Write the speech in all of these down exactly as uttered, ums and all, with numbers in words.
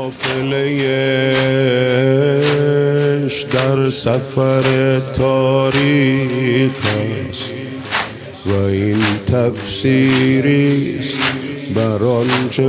قافله‌اش در سفر تاریخ است و این تفسیریست بر آنچه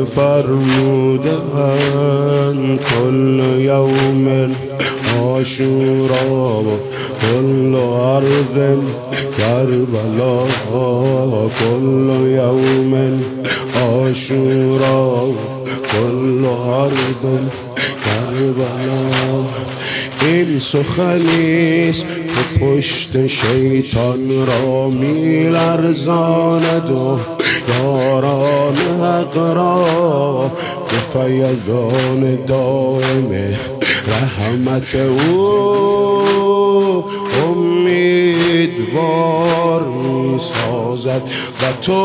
فرمودند کل یوم عاشورا و کل ارض کربلا کل یوم عاشورا و کل ارض کربلا. این سخنیست که پشت شیطان را می لرزاند و یاران حق را به فیضان دائم رحمت او امیدوار می سازد. و تو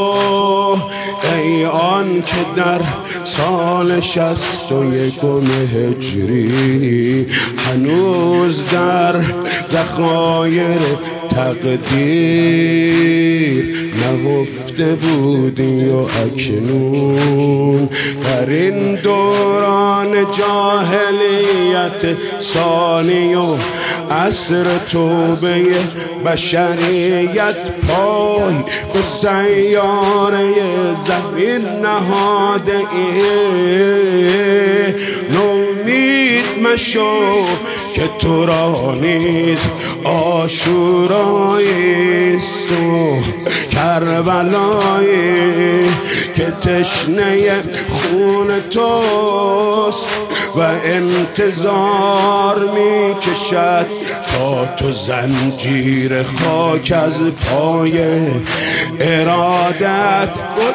ای آن که در سال شصت و یکم هجری هنوز در ذخایر تقدیر نهفته بودی و اکنون در این دوران جاهلیت ثانی و عصر توبه بشریت پای به سیاره زمین نهاده ای. نومید مشو که تو را نیز عاشوراییست و کربلایی که تشنه خون توست و انتظار می کشد تا تو زنجیر خاک از پای ارادت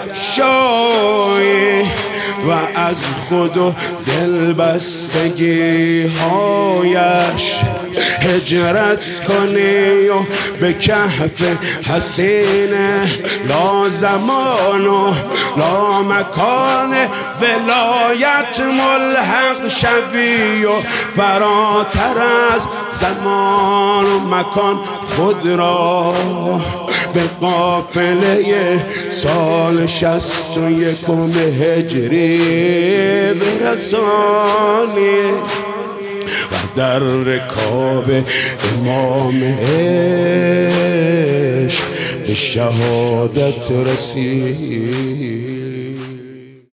بگشایی و از خود و دلبستگی هایش هجرت کنی و به کهف حسین لا زمان و لا مکان ولایت ملحق شوی و فراتر از زمان و مکان خود را به قافله سال شصت و یکم هجری برسانی و در رکاب امام عشق به شهادت رسید.